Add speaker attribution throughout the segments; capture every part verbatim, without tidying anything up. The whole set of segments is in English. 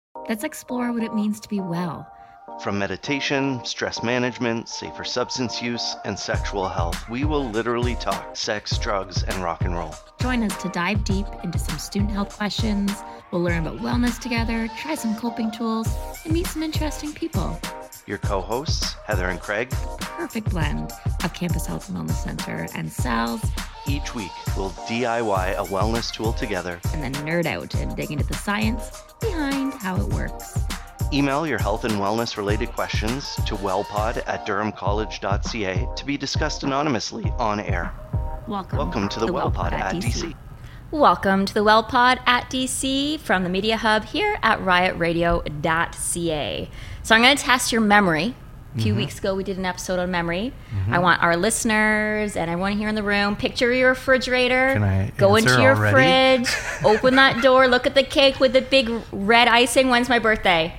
Speaker 1: Let's explore what it means to be well.
Speaker 2: From meditation, stress management, safer substance use, and sexual health, we will literally talk sex, drugs, and rock and roll.
Speaker 1: Join us to dive deep into some student health questions. We'll learn about wellness together, try some coping tools, and meet some interesting people.
Speaker 2: Your co-hosts, Heather and Craig.
Speaker 1: Perfect blend of Campus Health and Wellness Center and Sal's.
Speaker 2: Each week, we'll D I Y a wellness tool together.
Speaker 1: And then nerd out and dig into the science behind how it works.
Speaker 2: Email your health and wellness related questions to wellpod at durham college dot c a to be discussed anonymously on air.
Speaker 1: Welcome,
Speaker 2: Welcome to the, the WellPod at, at D C.
Speaker 1: Welcome to the WellPod at D C from the Media Hub here at riot radio dot c a. So I'm going to test your memory. A few mm-hmm. weeks ago, we did an episode on memory. Mm-hmm. I want our listeners and everyone here in the room, picture your refrigerator.
Speaker 3: Can I
Speaker 1: go into your
Speaker 3: already?
Speaker 1: fridge, open that door, look at the cake with the big red icing. When's my birthday?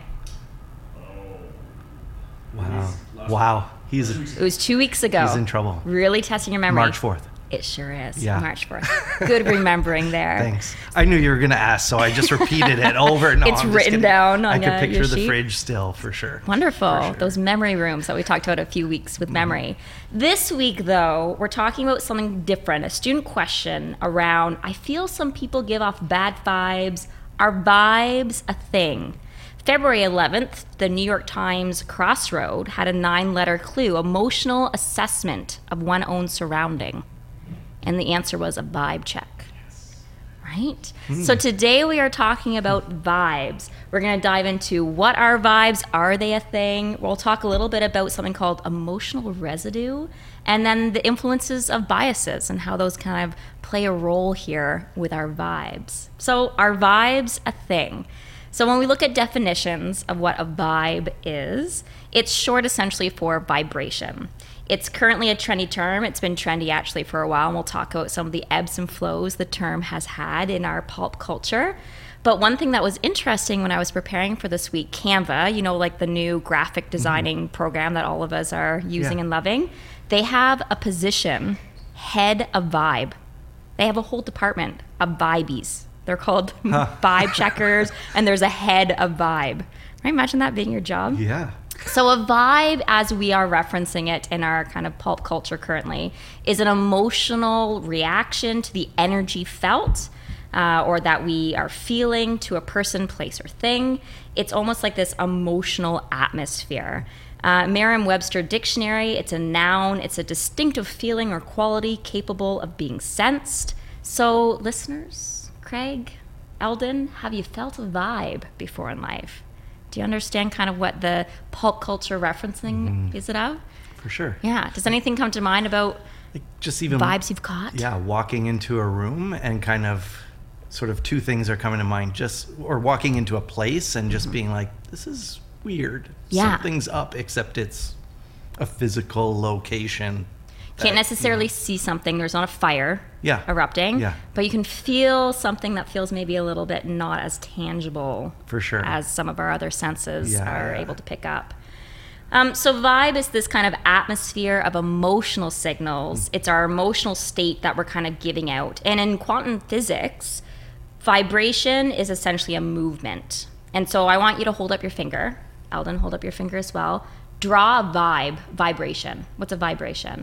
Speaker 3: Wow. Wow. He's
Speaker 1: it was two weeks ago.
Speaker 3: He's in trouble.
Speaker 1: Really testing your memory.
Speaker 3: March fourth.
Speaker 1: It sure is.
Speaker 3: Yeah.
Speaker 1: March fourth. Good remembering there.
Speaker 3: Thanks. I knew you were going to ask, so I just repeated it over and over.
Speaker 1: It's written down on
Speaker 3: I could
Speaker 1: uh,
Speaker 3: picture
Speaker 1: your
Speaker 3: the
Speaker 1: sheet.
Speaker 3: fridge still, for sure.
Speaker 1: Wonderful.
Speaker 3: For sure.
Speaker 1: Those memory rooms that we talked about a few weeks with memory. Mm-hmm. This week, though, we're talking about something different, a student question around, I feel some people give off bad vibes. Are vibes a thing? February eleventh, the New York Times Crossroad had a nine-letter clue, emotional assessment of one's own surrounding. And the answer was a vibe check. Yes. Right? Mm. So today we are talking about vibes. We're going to dive into what are vibes, are they a thing? We'll talk a little bit about something called emotional residue, and then the influences of biases and how those kind of play a role here with our vibes. So are vibes a thing? So when we look at definitions of what a vibe is, it's short essentially for vibration. It's currently a trendy term. It's been trendy actually for a while, and we'll talk about some of the ebbs and flows the term has had in our pulp culture. But one thing that was interesting when I was preparing for this week, Canva, you know, like the new graphic designing mm-hmm. program that all of us are using yeah. and loving, they have a position, head of vibe. They have a whole department of vibies. They're called huh. vibe checkers, and there's a head of vibe. Right? Imagine that being your job.
Speaker 3: Yeah.
Speaker 1: So a vibe, as we are referencing it in our kind of pulp culture currently, is an emotional reaction to the energy felt uh, or that we are feeling to a person, place, or thing. It's almost like this emotional atmosphere. Uh, Merriam-Webster Dictionary, it's a noun. It's a distinctive feeling or quality capable of being sensed. So listeners, Craig, Eldon, have you felt a vibe before in life? Do you understand kind of what the pulp culture referencing mm. is it of?
Speaker 3: For sure.
Speaker 1: Yeah. Does anything come to mind about
Speaker 3: like just even
Speaker 1: vibes you've caught?
Speaker 3: Yeah, walking into a room and kind of sort of two things are coming to mind. Just or walking into a place and just mm-hmm. being like, this is weird.
Speaker 1: Yeah.
Speaker 3: Something's up, except it's a physical location.
Speaker 1: Can't necessarily you know. see something. There's not a fire
Speaker 3: yeah.
Speaker 1: erupting.
Speaker 3: Yeah.
Speaker 1: But you can feel something that feels maybe a little bit not as tangible
Speaker 3: for sure
Speaker 1: as some of our other senses
Speaker 3: yeah,
Speaker 1: are
Speaker 3: yeah.
Speaker 1: able to pick up. Um, so vibe is this kind of atmosphere of emotional signals. It's our emotional state that we're kind of giving out. And in quantum physics, vibration is essentially a movement. And so I want you to hold up your finger. Eldon, hold up your finger as well. Draw a vibe, vibration. What's a vibration?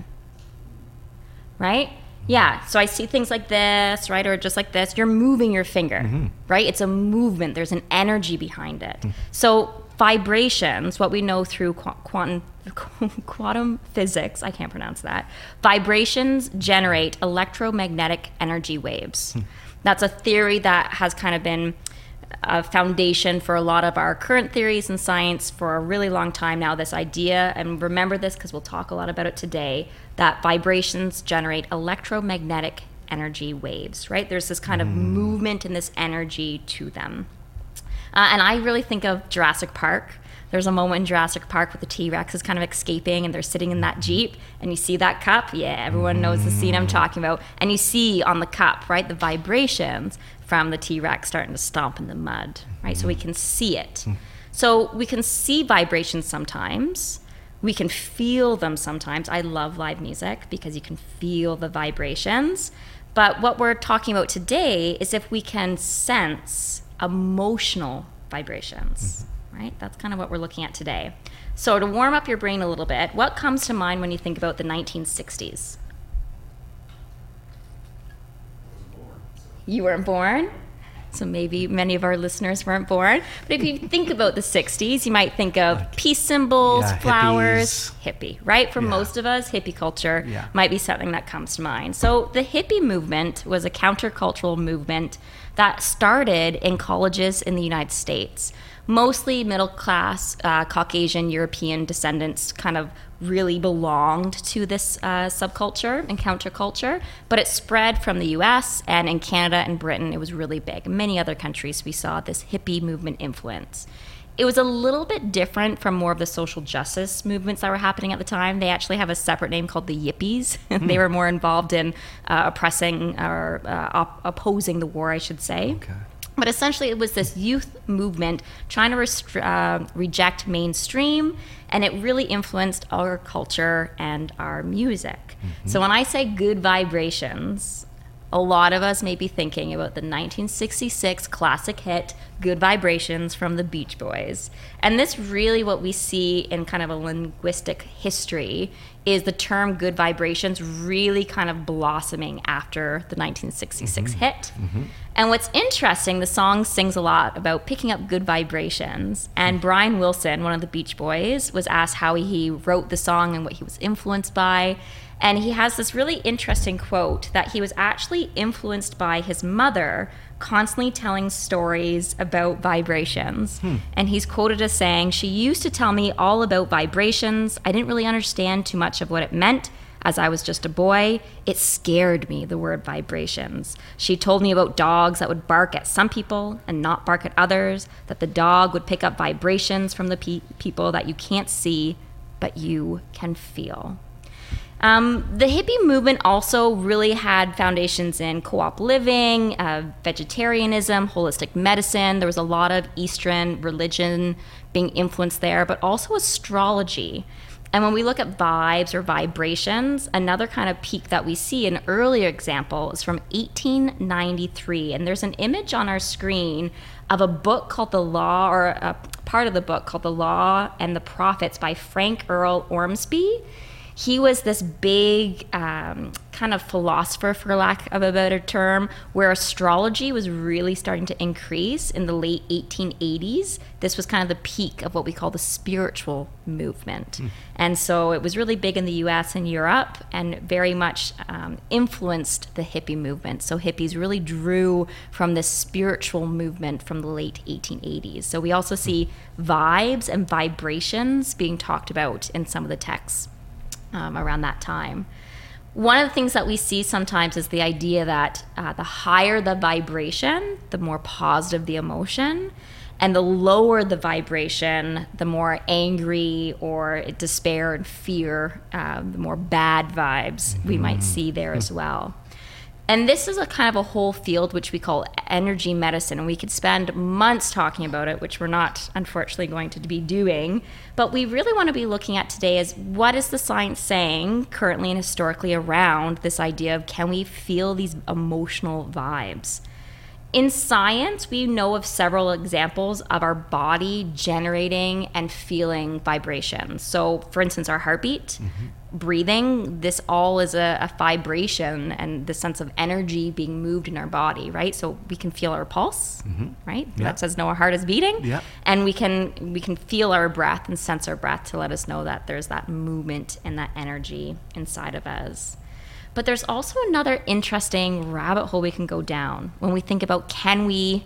Speaker 1: Right? Yeah. So I see things like this, right? Or just like this. You're moving your finger, mm-hmm. right? It's a movement. There's an energy behind it. Mm. So vibrations, what we know through qu- quantum quantum physics, I can't pronounce that. Vibrations generate electromagnetic energy waves. Mm. That's a theory that has kind of been a foundation for a lot of our current theories in science for a really long time now, this idea, and remember this because we'll talk a lot about it today, that vibrations generate electromagnetic energy waves, right? There's this kind mm. of movement and this energy to them. Uh, and I really think of Jurassic Park. There's a moment in Jurassic Park where the T-Rex is kind of escaping and they're sitting in that Jeep and you see that cup. Yeah, everyone knows the scene I'm talking about. And you see on the cup, right, the vibrations from the T-Rex starting to stomp in the mud, right? So we can see it. So we can see vibrations sometimes. We can feel them sometimes. I love live music because you can feel the vibrations. But what we're talking about today is if we can sense emotional vibrations, mm-hmm. right? That's kind of what we're looking at today. So to warm up your brain a little bit, what comes to mind when you think about the nineteen sixties? You weren't born? So maybe many of our listeners weren't born. But if you think about the sixties, you might think of like, peace symbols, yeah, flowers, hippies. hippie, right? For yeah. most of us, hippie culture yeah. might be something that comes to mind. So the hippie movement was a countercultural movement that started in colleges in the United States. Mostly middle class, uh, Caucasian, European descendants kind of really belonged to this uh, subculture and counterculture, but it spread from the U S, and in Canada and Britain it was really big. In many other countries we saw this hippie movement influence. It was a little bit different from more of the social justice movements that were happening at the time. They actually have a separate name called the Yippies. Mm. They were more involved in uh, oppressing or uh, op- opposing the war, I should say.
Speaker 3: Okay.
Speaker 1: But essentially, it was this youth movement trying to rest- uh, reject mainstream, and it really influenced our culture and our music. Mm-hmm. So when I say good vibrations, a lot of us may be thinking about the nineteen sixty-six classic hit, Good Vibrations from the Beach Boys. And this really what we see in kind of a linguistic history is the term good vibrations really kind of blossoming after the nineteen sixty-six mm-hmm. hit. Mm-hmm. And what's interesting, the song sings a lot about picking up good vibrations. And Brian Wilson, one of the Beach Boys, was asked how he wrote the song and what he was influenced by. And he has this really interesting quote that he was actually influenced by his mother constantly telling stories about vibrations. Hmm. And he's quoted as saying, "She used to tell me all about vibrations. I didn't really understand too much of what it meant. As I was just a boy, it scared me, the word vibrations. She told me about dogs that would bark at some people and not bark at others, that the dog would pick up vibrations from the pe- people that you can't see, but you can feel." Um, the hippie movement also really had foundations in co-op living, uh, vegetarianism, holistic medicine. There was a lot of Eastern religion being influenced there, but also astrology. And when we look at vibes or vibrations, another kind of peak that we see, an earlier example, is from eighteen ninety-three. And there's an image on our screen of a book called The Law, or a part of the book called The Law and the Prophets by Frank Earl Ormsby. He was this big um, kind of philosopher, for lack of a better term, where astrology was really starting to increase in the late eighteen eighties. This was kind of the peak of what we call the spiritual movement. Mm. And so it was really big in the U S and Europe, and very much um, influenced the hippie movement. So hippies really drew from this spiritual movement from the late eighteen eighties. So we also see vibes and vibrations being talked about in some of the texts Um, around that time. One of the things that we see sometimes is the idea that uh, the higher the vibration, the more positive the emotion, and the lower the vibration, the more angry or despair and fear, uh, the more bad vibes mm-hmm. we might see there as well. And this is a kind of a whole field which we call energy medicine, and we could spend months talking about it, which we're not unfortunately going to be doing. But we really want to be looking at today is what is the science saying currently and historically around this idea of can we feel these emotional vibes? In science, we know of several examples of our body generating and feeling vibrations. So, for instance, our heartbeat, mm-hmm. breathing, this all is a, a vibration and the sense of energy being moved in our body, right? So we can feel our pulse, mm-hmm. right? Yeah. That says no, our heart is beating. Yeah. And we can we can feel our breath and sense our breath to let us know that there's that movement and that energy inside of us. But there's also another interesting rabbit hole we can go down when we think about can we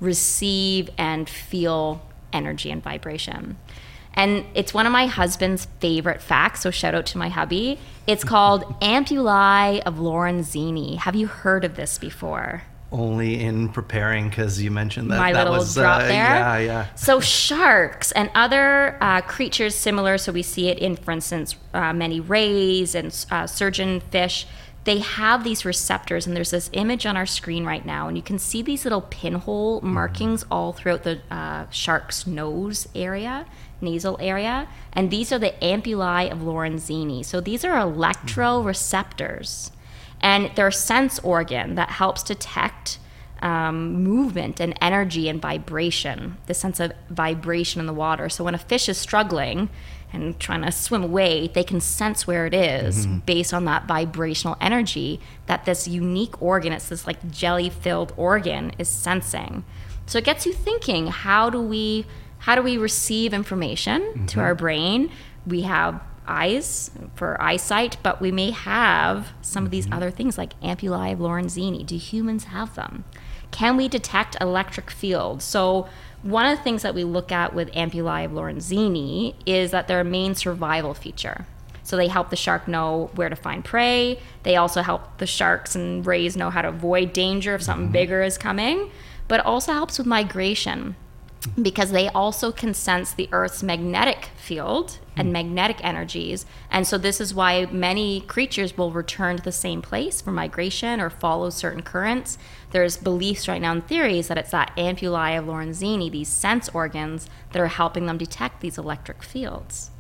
Speaker 1: receive and feel energy and vibration. And it's one of my husband's favorite facts, so shout out to my hubby. It's called Ampullae of Lorenzini. Have you heard of this before?
Speaker 3: Only in preparing, because you mentioned that.
Speaker 1: My
Speaker 3: that
Speaker 1: little
Speaker 3: was,
Speaker 1: drop
Speaker 3: uh,
Speaker 1: there.
Speaker 3: Yeah, yeah.
Speaker 1: So sharks and other uh, creatures similar, so we see it in, for instance, uh, many rays and uh, surgeon fish. They have these receptors, and there's this image on our screen right now, and you can see these little pinhole markings mm-hmm. all throughout the uh, shark's nose area, nasal area, and these are the ampullae of Lorenzini. So these are electroreceptors, and they're a sense organ that helps detect um, movement and energy and vibration, the sense of vibration in the water. So when a fish is struggling and trying to swim away, they can sense where it is mm-hmm. based on that vibrational energy that this unique organ, it's this like jelly-filled organ, is sensing. So it gets you thinking, how do we how do we receive information mm-hmm. to our brain? We have eyes for eyesight, but we may have some of these mm-hmm. other things like ampullae of Lorenzini. Do humans have them? Can we detect electric fields? So one of the things that we look at with ampullae of Lorenzini is that they're a main survival feature. So they help the shark know where to find prey. They also help the sharks and rays know how to avoid danger if something mm-hmm. bigger is coming, but it also helps with migration, because they also can sense the Earth's magnetic field and magnetic energies. And so this is why many creatures will return to the same place for migration or follow certain currents. There's beliefs right now and theories that it's that ampullae of Lorenzini, these sense organs, that are helping them detect these electric fields.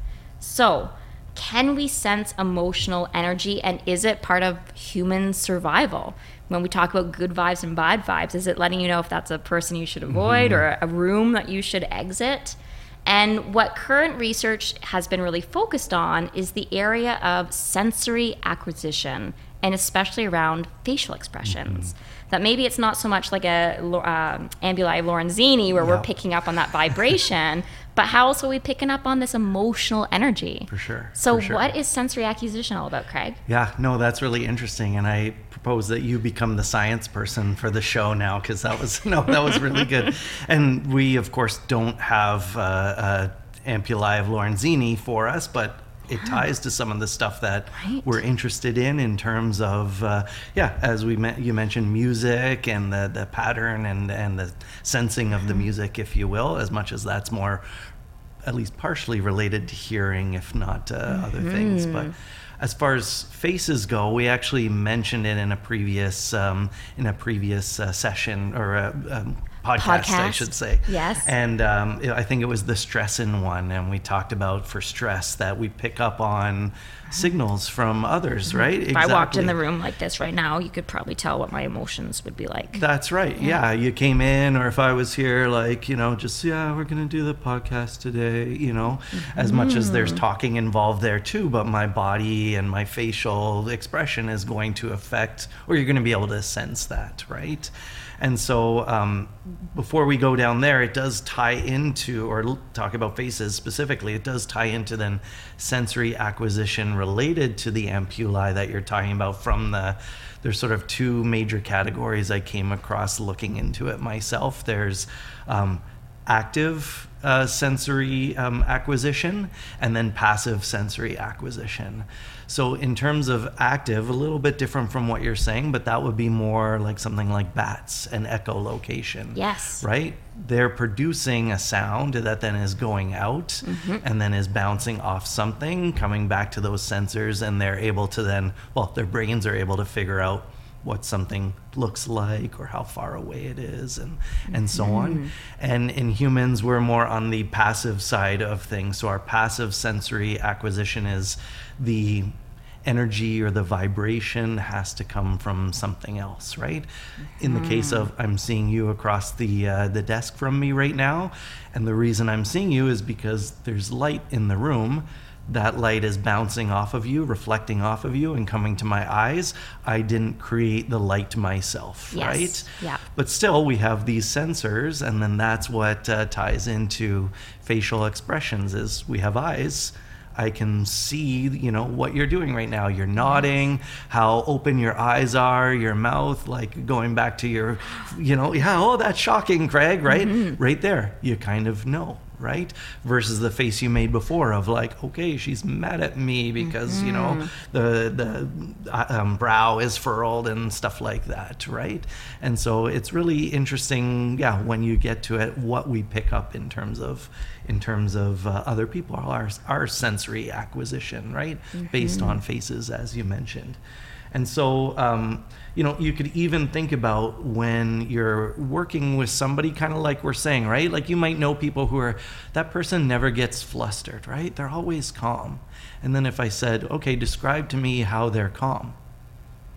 Speaker 1: So can we sense emotional energy, and is it part of human survival? When we talk about good vibes and bad vibes, is it letting you know if that's a person you should avoid mm-hmm. or a room that you should exit? And what current research has been really focused on is the area of sensory acquisition, and especially around facial expressions. Mm-hmm. That maybe it's not so much like a uh, ampullae of Lorenzini where yep. we're picking up on that vibration, but how else are we picking up on this emotional energy?
Speaker 3: For sure.
Speaker 1: So
Speaker 3: for sure.
Speaker 1: What is sensory acquisition all about, Craig?
Speaker 3: Yeah, no, that's really interesting. And I propose that you become the science person for the show now, because that was, no, that was really good. And we, of course, don't have uh, uh, ampullae of Lorenzini for us, but it ties to some of the stuff that right. we're interested in in terms of, uh, yeah, as we me- you mentioned, music and the, the pattern and, and the sensing of the music, if you will, as much as that's more, at least partially related to hearing, if not uh, mm-hmm. other things. But as far as faces go, we actually mentioned it in a previous um, in a previous uh, session or a, um, podcast, podcast, I should say.
Speaker 1: Yes.
Speaker 3: And um, I think it was the stress in one, and we talked about for stress that we pick up on signals from others, right?
Speaker 1: If
Speaker 3: exactly.
Speaker 1: I walked in the room like this right now, you could probably tell what my emotions would be like.
Speaker 3: That's right. Yeah. yeah. You came in, or if I was here, like, you know, just, yeah, we're going to do the podcast today, you know, mm-hmm. as much as there's talking involved there too, but my body and my facial expression is going to affect, or you're going to be able to sense that, right? And so um, before we go down there, it does tie into, or talk about faces specifically, it does tie into then sensory acquisition related to the ampullae that you're talking about from the, there's sort of two major categories I came across looking into it myself. There's um, active uh, sensory um, acquisition and then passive sensory acquisition. So in terms of active, a little bit different from what you're saying, but that would be more like something like bats and echolocation.
Speaker 1: Yes.
Speaker 3: Right? They're producing a sound that then is going out mm-hmm. and then is bouncing off something, coming back to those sensors, and they're able to then, well, their brains are able to figure out what something looks like or how far away it is, and and so mm-hmm. on. And in humans, we're more on the passive side of things. So our passive sensory acquisition is the energy or the vibration has to come from something else, right? Mm-hmm. In the case of, I'm seeing you across the uh, the desk from me right now, and the reason I'm seeing you is because there's light in the room. That light is bouncing off of you, reflecting off of you, and coming to my eyes. I didn't create the light myself,
Speaker 1: yes.
Speaker 3: right?
Speaker 1: Yeah.
Speaker 3: But still, we have these sensors, and then that's what uh, ties into facial expressions. Is we have eyes. I can see, you know, what you're doing right now. You're nodding, how open your eyes are, your mouth, like going back to your, you know, yeah, oh, that's shocking, Craig, right? Mm-hmm. Right there, you kind of know. Right? Versus the face you made before of like, okay, she's mad at me because, mm-hmm. you know, the the um, brow is furrowed and stuff like that, right? And so it's really interesting, yeah, when you get to it, what we pick up in terms of in terms of uh, other people, our our sensory acquisition, right? Mm-hmm. Based on faces, as you mentioned. And so, um, you know, you could even think about when you're working with somebody, kind of like we're saying, right? Like you might know people who are, that person never gets flustered, right? They're always calm. And then if I said, okay, describe to me how they're calm.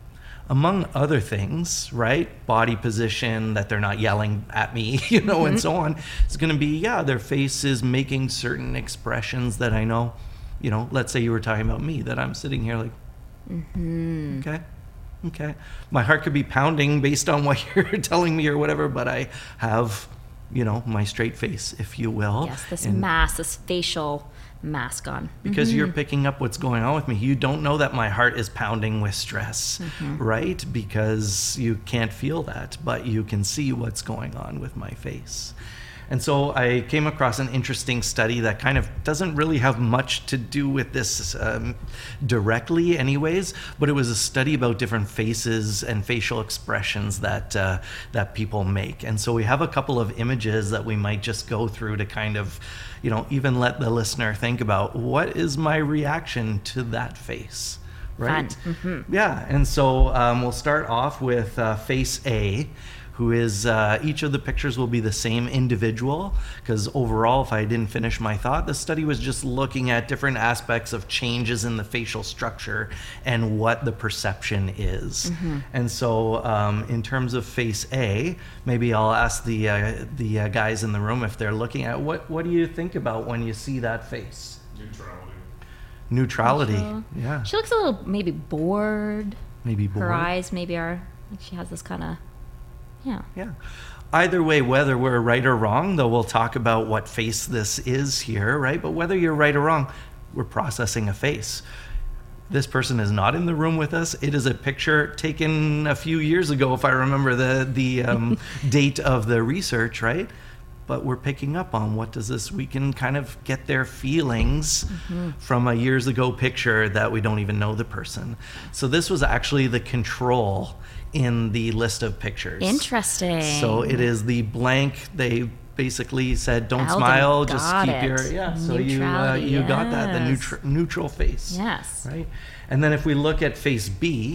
Speaker 3: among other things, right? Body position, that they're not yelling at me, you know, mm-hmm. and so on. It's going to be, yeah, their face is making certain expressions that I know, you know, let's say you were talking about me, that I'm sitting here like, mm-hmm. okay, okay. My heart could be pounding based on what you're telling me or whatever, but I have, you know, my straight face, if you will.
Speaker 1: Yes, this
Speaker 3: and
Speaker 1: mask, this facial mask on.
Speaker 3: Because
Speaker 1: mm-hmm.
Speaker 3: you're picking up what's going on with me. You don't know that my heart is pounding with stress, mm-hmm. right? Because you can't feel that, but you can see what's going on with my face. And so I came across an interesting study that kind of doesn't really have much to do with this um, directly anyways, but it was a study about different faces and facial expressions that uh, that people make. And so we have a couple of images that we might just go through to kind of, you know, even let the listener think about, what is my reaction to that face, right? Mm-hmm. Yeah, and so um, we'll start off with uh, face A, who is, uh, each of the pictures will be the same individual, because overall, if I didn't finish my thought, the study was just looking at different aspects of changes in the facial structure and what the perception is. Mm-hmm. And so um, in terms of face A, maybe I'll ask the uh, the uh, guys in the room if they're looking at, what, what do you think about when you see that face?
Speaker 4: Neutrality.
Speaker 3: Neutrality,
Speaker 1: Neutral.
Speaker 3: Yeah.
Speaker 1: She looks a little maybe bored.
Speaker 3: Maybe bored.
Speaker 1: Her eyes maybe are, she has this kind of, yeah.
Speaker 3: Yeah. Either way, whether we're right or wrong, though we'll talk about what face this is here, right? But whether you're right or wrong, we're processing a face. This person is not in the room with us. It is a picture taken a few years ago, if I remember the, the um, date of the research, right? But we're picking up on what does this, we can kind of get their feelings mm-hmm. from a years ago picture that we don't even know the person. So this was actually the control in the list of pictures.
Speaker 1: Interesting.
Speaker 3: So it is the blank. They basically said, "Don't
Speaker 1: Alden
Speaker 3: smile, just
Speaker 1: got
Speaker 3: keep
Speaker 1: it.
Speaker 3: your yeah." So you uh, you
Speaker 1: yes.
Speaker 3: got that, the neutral neutral face.
Speaker 1: Yes.
Speaker 3: Right. And then if we look at face B,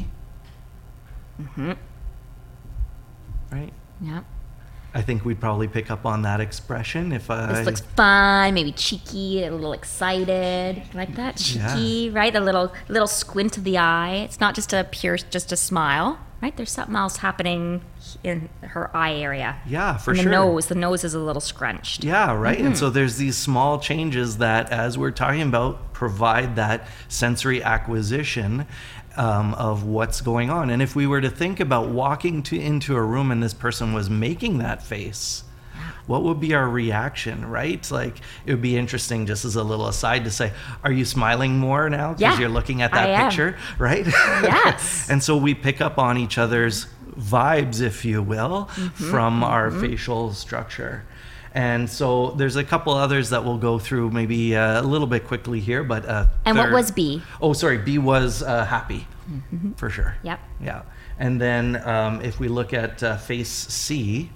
Speaker 1: mm-hmm.
Speaker 3: right?
Speaker 1: Yeah.
Speaker 3: I think we'd probably pick up on that expression if I.
Speaker 1: This looks fun, maybe cheeky, a little excited, like that cheeky, yeah. right? A little little squint of the eye. It's not just a pure, just a smile, right? There's something else happening in her eye area.
Speaker 3: Yeah, for
Speaker 1: and the
Speaker 3: sure.
Speaker 1: The nose, the nose is a little scrunched.
Speaker 3: Yeah, right.
Speaker 1: Mm-hmm.
Speaker 3: And so there's these small changes that, as we're talking about, provide that sensory acquisition Um, of what's going on. And if we were to think about walking to into a room and this person was making that face, what would be our reaction, right? Like, it would be interesting, just as a little aside, to say, are you smiling more now because
Speaker 1: yeah,
Speaker 3: you're looking at that
Speaker 1: I
Speaker 3: picture,
Speaker 1: am.
Speaker 3: right?
Speaker 1: Yes.
Speaker 3: And so we pick up on each other's vibes, if you will, mm-hmm, from mm-hmm. our facial structure. And so there's a couple others that we'll go through maybe uh, a little bit quickly here, but uh,
Speaker 1: and
Speaker 3: third,
Speaker 1: what was B?
Speaker 3: Oh, sorry, B was uh, happy, mm-hmm. for sure.
Speaker 1: Yep.
Speaker 3: Yeah. And then um, if we look at uh, face C,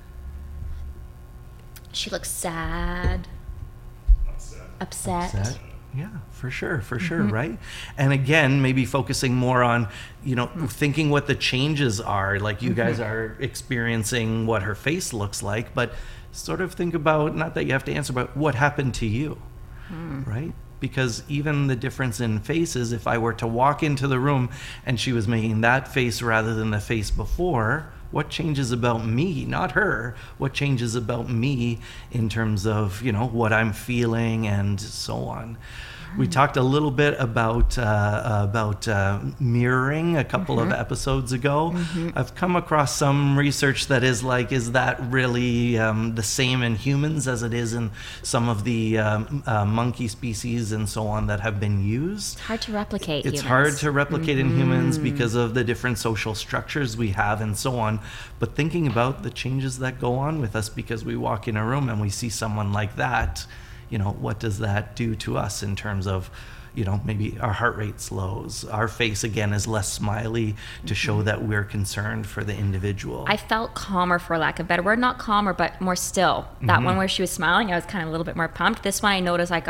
Speaker 1: she looks sad,
Speaker 4: Upset.
Speaker 1: upset.
Speaker 3: upset. Yeah, for sure, for sure, mm-hmm. right? And again, maybe focusing more on, you know, thinking what the changes are. Like, you mm-hmm. guys are experiencing what her face looks like, but sort of think about, not that you have to answer, but what happened to you, mm. right? Because even the difference in faces, if I were to walk into the room and she was making that face rather than the face before, what changes about me, not her? What changes about me in terms of, you know, what I'm feeling and so on? We talked a little bit about uh, about uh, mirroring a couple mm-hmm. of episodes ago. Mm-hmm. I've come across some research that is like, is that really um, the same in humans as it is in some of the um, uh, monkey species and so on that have been used?
Speaker 1: It's hard to replicate.
Speaker 3: It's
Speaker 1: humans.
Speaker 3: hard to replicate
Speaker 1: mm-hmm.
Speaker 3: in humans because of the different social structures we have and so on. But thinking about the changes that go on with us because we walk in a room and we see someone like that, you know, what does that do to us in terms of, you know, maybe our heart rate slows. Our face, again, is less smiley to show that we're concerned for the individual.
Speaker 1: I felt calmer, for lack of a better word. Not calmer, but more still. That mm-hmm. one where she was smiling, I was kind of a little bit more pumped. This one, I noticed I got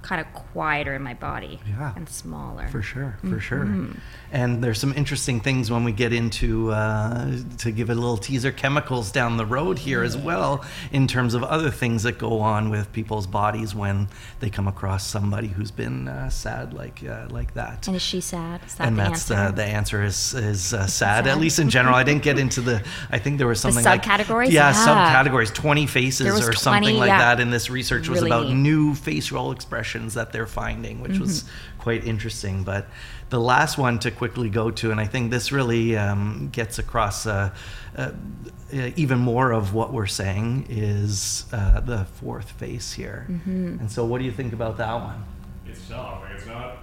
Speaker 1: kind of quieter in my body
Speaker 3: Yeah.
Speaker 1: and smaller.
Speaker 3: For sure, for sure. And there's some interesting things when we get into, uh, to give it a little teaser, chemicals down the road here as well, in terms of other things that go on with people's bodies when they come across somebody who's been uh, sad like uh, like that.
Speaker 1: And is she sad? Is that
Speaker 3: And
Speaker 1: the
Speaker 3: that's
Speaker 1: answer?
Speaker 3: the the answer is is uh, sad,
Speaker 1: Sad.
Speaker 3: at least in general. I didn't get into the. I think there was something like
Speaker 1: subcategories?
Speaker 3: Yeah,
Speaker 1: Yeah.
Speaker 3: subcategories, twenty faces
Speaker 1: There was
Speaker 3: or something
Speaker 1: twenty,
Speaker 3: like
Speaker 1: yeah.
Speaker 3: that. And this research was
Speaker 1: Really
Speaker 3: about
Speaker 1: neat.
Speaker 3: new facial expressions that they're finding, which was
Speaker 1: Mm-hmm.
Speaker 3: quite interesting. But the last one to quickly go to, and I think this really um, gets across uh, uh, even more of what we're saying, is uh, the fourth face here.
Speaker 1: Mm-hmm.
Speaker 3: And so, what do you think about that one?
Speaker 4: It's tough. Like, it's not.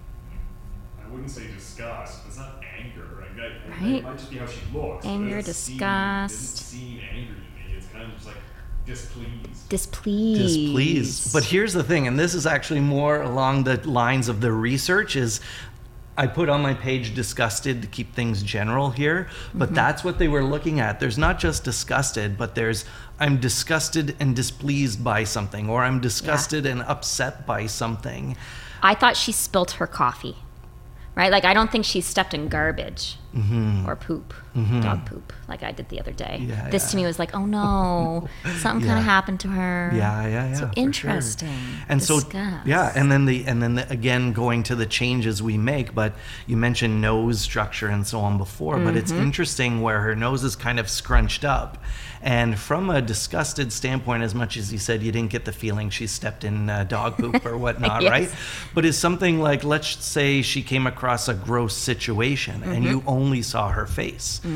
Speaker 4: I wouldn't say disgust. It's not anger. Right? That,
Speaker 1: Right.
Speaker 4: It might just be how she looks. but it
Speaker 1: Anger,
Speaker 4: doesn't seem-
Speaker 1: disgust.
Speaker 4: It doesn't seem angry to me. It's kind of just like displeased.
Speaker 1: Displeased.
Speaker 3: Displeased. But here's the thing, and this is actually more along the lines of the research, is I put on my page disgusted to keep things general here, but that's what they were looking at. There's not just disgusted, but there's I'm disgusted and displeased by something, or I'm disgusted and upset by something.
Speaker 1: I thought she spilt her coffee, right? Like, I don't think she stepped in garbage or poop, dog poop, like I did the other day.
Speaker 3: Mm-hmm. Yeah,
Speaker 1: this
Speaker 3: yeah.
Speaker 1: to me was like, oh no, something kind
Speaker 3: Yeah.
Speaker 1: of happened to her.
Speaker 3: Yeah, yeah, yeah.
Speaker 1: So
Speaker 3: for
Speaker 1: interesting.
Speaker 3: Sure. And
Speaker 1: Disgust.
Speaker 3: so, yeah, and then the and then the, again going to the changes we make. But you mentioned nose structure and so on before. But it's
Speaker 1: Mm-hmm.
Speaker 3: interesting where her nose is kind of scrunched up, and from a disgusted standpoint, as much as you said you didn't get the feeling she stepped in uh, dog poop or whatnot,
Speaker 1: Yes.
Speaker 3: right? But is something like, let's say she came across a gross situation and you only saw her face.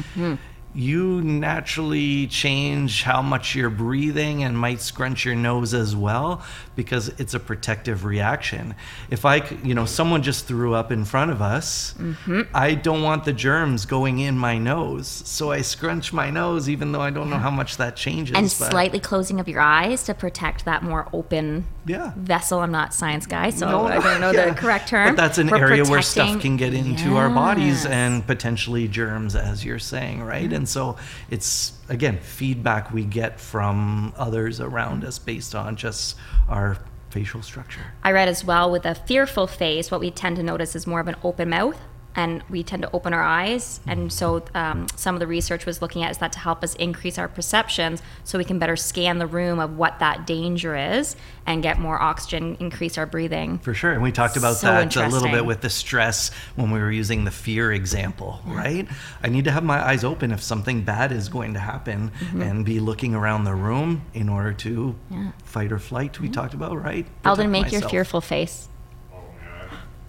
Speaker 3: You naturally change how much you're breathing and might scrunch your nose as well, because it's a protective reaction. If I, c- you know, someone just threw up in front of us, I don't want the germs going in my nose, so I scrunch my nose, even though I don't know how much that changes.
Speaker 1: And
Speaker 3: but-
Speaker 1: slightly closing of your eyes to protect that more open
Speaker 3: Yeah.
Speaker 1: vessel. I'm not a science guy, so
Speaker 3: No,
Speaker 1: I don't know
Speaker 3: yeah.
Speaker 1: the correct term.
Speaker 3: But that's an
Speaker 1: We're
Speaker 3: area where stuff
Speaker 1: protecting-
Speaker 3: can get into our bodies
Speaker 1: Yes.
Speaker 3: and potentially germs, as you're saying, right? And so it's, again, feedback we get from others around us based on just our facial structure.
Speaker 1: I read as well, with a fearful face, what we tend to notice is more of an open mouth, and we tend to open our eyes. And so um, some of the research was looking at is that to help us increase our perceptions so we can better scan the room of what that danger is and get more oxygen, increase our breathing.
Speaker 3: For sure. And we talked about
Speaker 1: So
Speaker 3: that a little
Speaker 1: interesting.
Speaker 3: bit with the stress when we were using the fear example, right? I need to have my eyes open if something bad is going to happen and be looking around the room in order to
Speaker 1: Mm-hmm. Yeah.
Speaker 3: fight or flight, we talked about, right?
Speaker 1: Alden,
Speaker 3: Protect
Speaker 1: make your
Speaker 3: myself.
Speaker 1: fearful face.
Speaker 4: Oh man.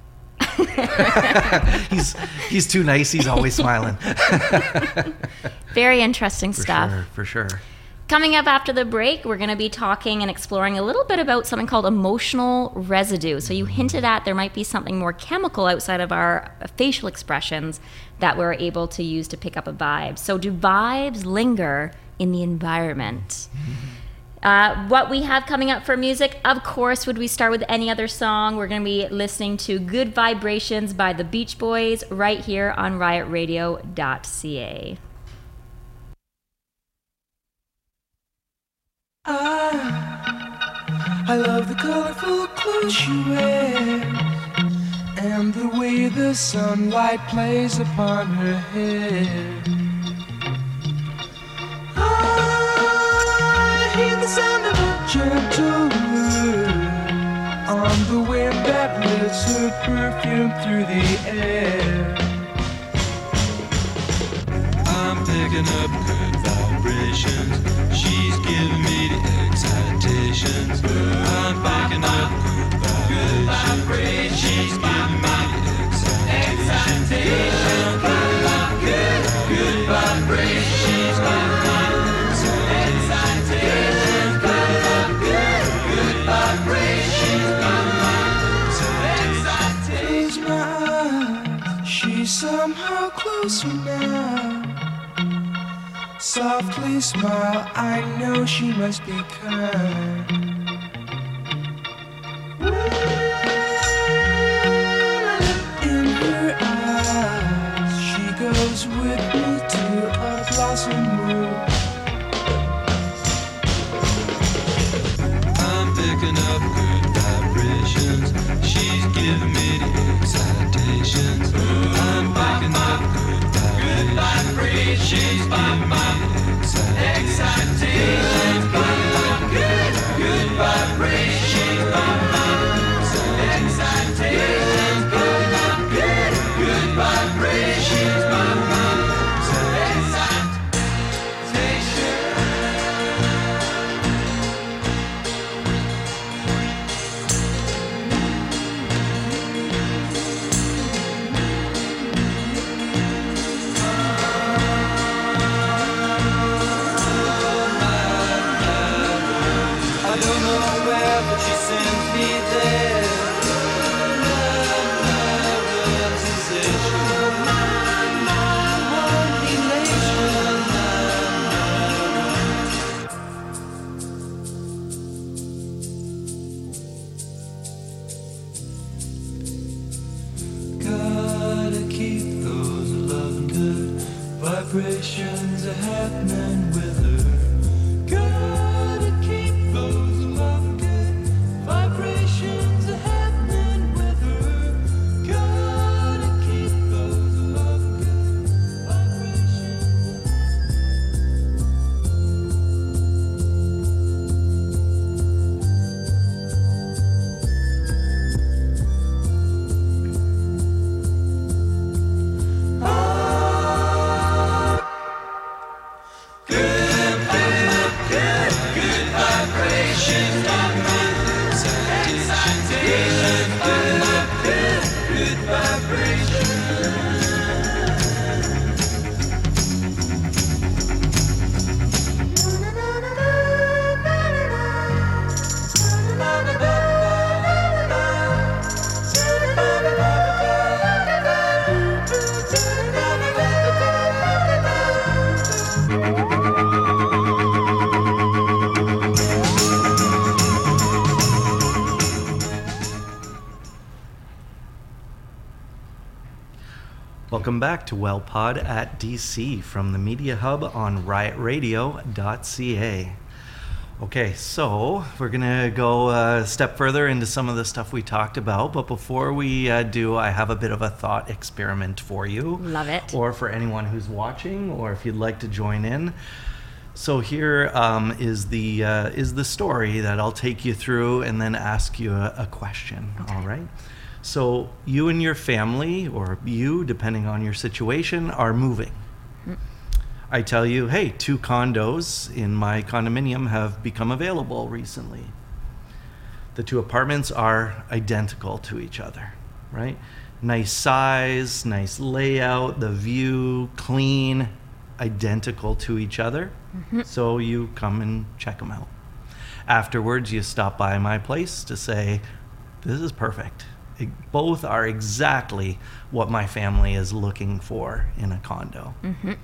Speaker 3: He's, he's too nice. He's always smiling.
Speaker 1: Very interesting
Speaker 3: For
Speaker 1: stuff.
Speaker 3: sure, for sure.
Speaker 1: Coming up after the break, we're going to be talking and exploring a little bit about something called emotional residue. So you hinted at there might be something more chemical outside of our facial expressions that we're able to use to pick up a vibe. So do vibes linger in the environment? Uh, what we have coming up for music, of course, would we start with any other song? We're going to be listening to Good Vibrations by the Beach Boys right here on riot radio dot c a.
Speaker 5: I, I love the colorful clothes she wears and the way the sunlight plays upon her hair. I hear the sound of a gentle word on the wind that lifts her perfume through the air.
Speaker 6: I'm picking up good vibrations. She's giving me the excitations. I'm picking up good vibrations. She's giving me the excitations. Good, good, good vibrations. She's giving me the excitations. Good, good, good vibrations. She's giving me the excitations.
Speaker 5: Close my eyes, she's somehow closer now. Softly smile, I know she must be kind. In her eyes, she goes with me to a blossom room.
Speaker 6: I'm picking up good vibrations. don't know where, but she sends me there. Gotta keep those loving good vibrations are happening with her. Gotta keep those loving good vibrations are happening with her. Gotta keep those loving good vibrations.
Speaker 3: Welcome back to WellPod at D C from the Media Hub on riot radio dot c a. Okay, so we're going to go a step further into some of the stuff we talked about, but before we uh, do, I have a bit of a thought experiment for you.
Speaker 1: Love it.
Speaker 3: Or for anyone who's watching, or if you'd like to join in. So here um, is the uh, is the story that I'll take you through and then ask you a, a question,
Speaker 1: Okay.
Speaker 3: all right? So you and your family, or you, depending on your situation, are moving.
Speaker 1: Mm.
Speaker 3: I tell you, hey, two condos in my condominium have become available recently. The two apartments are identical to each other, right? Nice size, nice layout, the view, clean, identical to each other.
Speaker 1: Mm-hmm.
Speaker 3: So you come and check them out. Afterwards, you stop by my place to say, this is perfect. It, both are exactly what my family is looking for in a condo.
Speaker 1: Mm-hmm.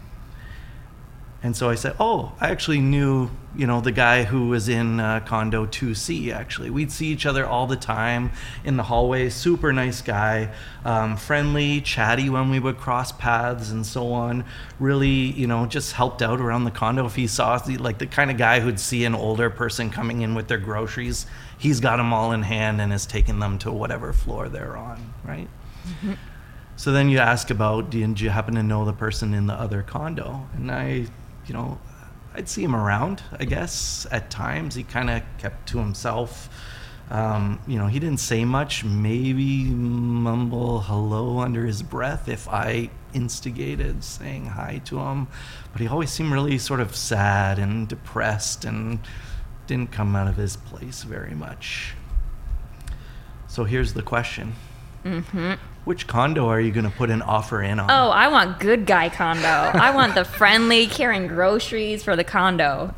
Speaker 3: And so I said, oh, I actually knew, you know, the guy who was in uh, condo two C, actually. We'd see each other all the time in the hallway. Super nice guy, um, friendly, chatty when we would cross paths and so on. Really, you know, just helped out around the condo. If he saw, like the kind of guy who'd see an older person coming in with their groceries, he's got them all in hand and is taking them to whatever floor they're on, right?
Speaker 1: Mm-hmm.
Speaker 3: So then you ask about, do you, do you happen to know the person in the other condo? And I, you know, I'd see him around, I guess, at times. He kind of kept to himself. Um, you know, he didn't say much, maybe mumble hello under his breath if I instigated saying hi to him. But he always seemed really sort of sad and depressed and didn't come out of his place very much. So here's the question.
Speaker 1: Mm-hmm.
Speaker 3: Which condo are you going to put an offer in on?
Speaker 1: Oh, I want good guy condo. I want the friendly, carrying groceries for the condo.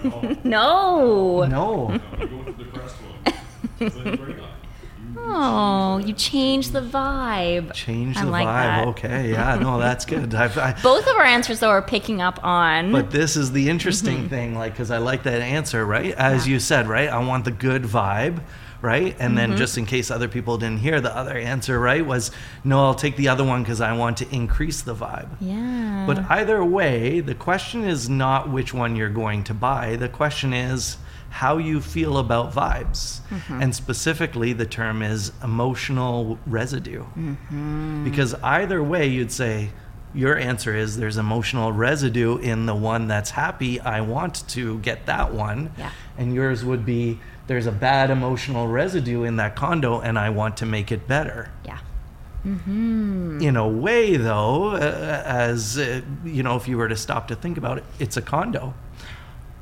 Speaker 4: No.
Speaker 1: No.
Speaker 3: No.
Speaker 4: I'm gonna go with the depressed one. It's like, bring it up. You-
Speaker 1: Oh, you changed the vibe.
Speaker 3: Change
Speaker 1: I
Speaker 3: the
Speaker 1: like
Speaker 3: vibe.
Speaker 1: that.
Speaker 3: Okay, yeah, no, that's good. I've, I,
Speaker 1: Both of our answers, though, are picking up on.
Speaker 3: but this is the interesting thing, like, because I like that answer, right? As
Speaker 1: Yeah.
Speaker 3: you said, right? I want the good vibe, right? And then
Speaker 1: Mm-hmm.
Speaker 3: just in case other people didn't hear, the other answer, right, was no, I'll take the other one because I want to increase the vibe.
Speaker 1: Yeah.
Speaker 3: But either way, the question is not which one you're going to buy. The question is how you feel about vibes.
Speaker 1: Mm-hmm.
Speaker 3: And specifically, the term is emotional residue.
Speaker 1: Mm-hmm.
Speaker 3: Because either way, you'd say, your answer is there's emotional residue in the one that's happy. I want to get that one.
Speaker 1: Yeah.
Speaker 3: And yours would be there's a bad emotional residue in that condo and I want to make it better.
Speaker 1: Yeah. Mm-hmm.
Speaker 3: In a way, though, uh, as uh, you know, if you were to stop to think about it, it's a condo.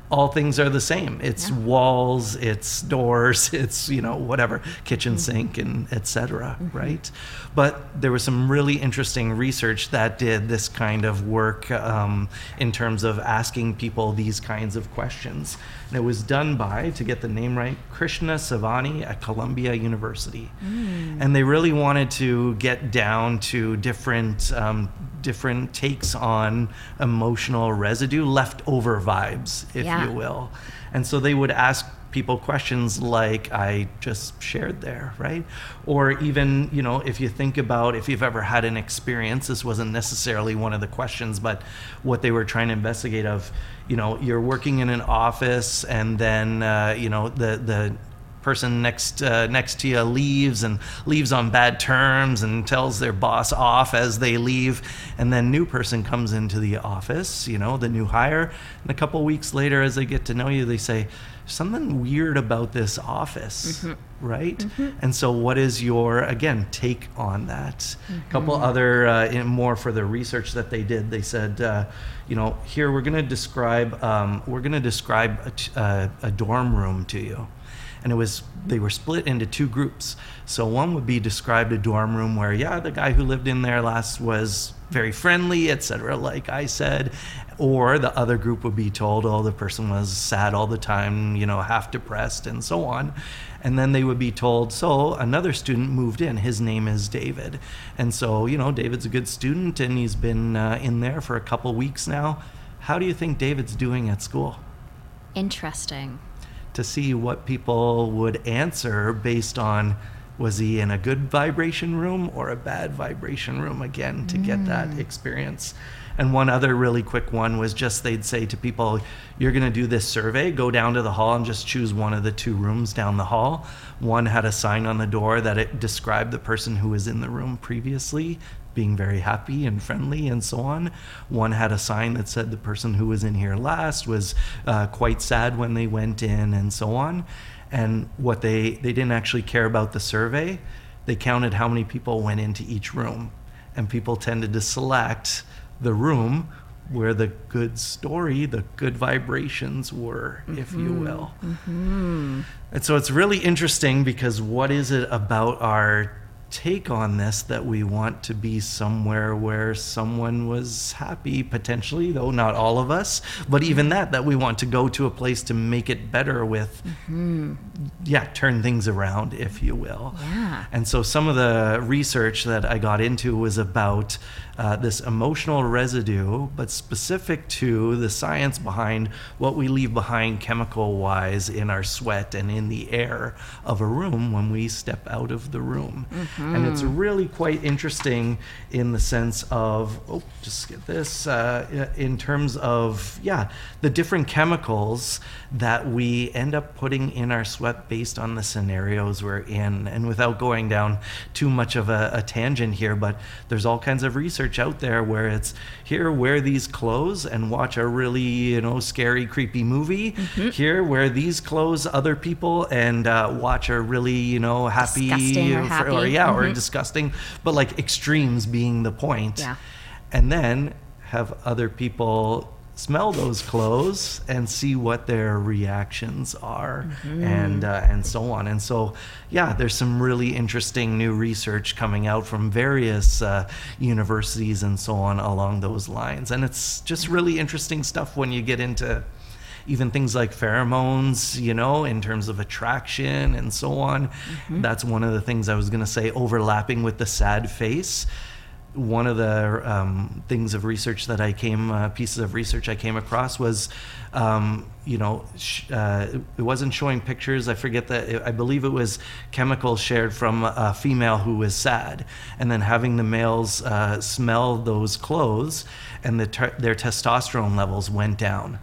Speaker 3: all things are the same. It's
Speaker 1: Yeah.
Speaker 3: walls, it's doors, it's, you know, whatever, kitchen
Speaker 1: Mm-hmm.
Speaker 3: sink and et cetera, right? But there was some really interesting research that did this kind of work um, in terms of asking people these kinds of questions. And it was done by, to get the name right, Krishna Savani at Columbia University.
Speaker 1: Mm.
Speaker 3: And they really wanted to get down to different um, different takes on emotional residue, leftover vibes, if
Speaker 1: Yeah.
Speaker 3: you will. And so they would ask people questions like I just shared there, right? Or even, you know, if you think about if you've ever had an experience, this wasn't necessarily one of the questions, but what they were trying to investigate of, you know, you're working in an office and then, uh, you know, the, the, person next uh, next to you leaves and leaves on bad terms and tells their boss off as they leave, and then new person comes into the office, you know, the new hire, and a couple weeks later as they get to know you, they say something weird about this office, mm-hmm. right? Mm-hmm. And so what is your, again, take on that? Mm-hmm. A couple other uh, in more for the research that they did, they said, uh, you know, here we're going to describe um, we're going to describe a, t- uh, a dorm room to you. And it was, they were split into two groups. So one would be described a dorm room where, yeah, the guy who lived in there last was very friendly, et cetera, like I said. Or the other group would be told, oh, the person was sad all the time, you know, half depressed and so on. And then they would be told, so another student moved in. His name is David. And so, you know, David's a good student and he's been uh, in there for a couple weeks now. How do you think David's doing at school?
Speaker 1: Interesting.
Speaker 3: To see what people would answer based on, was he in a good vibration room or a bad vibration room, again, to mm. get that experience. And one other really quick one was just they'd say to people, you're going to do this survey, go down to the hall and just choose one of the two rooms down the hall. One had a sign on the door that it described the person who was in the room previously, being very happy and friendly and so on. One had a sign that said the person who was in here last was uh, quite sad when they went in and so on. And what they, they didn't actually care about the survey. They counted how many people went into each room. And people tended to select the room where the good story, the good vibrations were, mm-hmm. if you will. Mm-hmm. And so it's really interesting because what is it about our take on this that we want to be somewhere where someone was happy, potentially, though not all of us, but even that, that we want to go to a place to make it better with, mm-hmm. yeah, turn things around, if you will.
Speaker 1: Yeah.
Speaker 3: And so some of the research that I got into was about uh, this emotional residue, but specific to the science behind what we leave behind chemical-wise in our sweat and in the air of a room when we step out of the room. Mm-hmm. And it's really quite interesting in the sense of, oh, just get this, uh, in terms of, yeah, the different chemicals that we end up putting in our sweat based on the scenarios we're in. And without going down too much of a, a tangent here, but there's all kinds of research out there where it's, here, wear these clothes and watch a really, you know, scary, creepy movie. Mm-hmm. Here, wear these clothes, other people, and uh, watch a really, you know, happy,
Speaker 1: Disgusting or happy.
Speaker 3: or yeah,
Speaker 1: Mm-hmm.
Speaker 3: or disgusting, but like extremes being the point.
Speaker 1: Yeah.
Speaker 3: And then have other people smell those clothes and see what their reactions are, mm-hmm. and uh, and so on. And so, yeah, there's some really interesting new research coming out from various uh, universities and so on along those lines. And it's just really interesting stuff when you get into even things like pheromones, you know, in terms of attraction and so on. Mm-hmm. That's one of the things I was going to say, overlapping with the sad face. One of the um, things of research that I came, uh, pieces of research I came across was, um, you know, sh- uh, it wasn't showing pictures. I forget that. I believe it was chemicals shared from a female who was sad, and then having the males uh, smell those clothes, and the ter- their testosterone levels went down.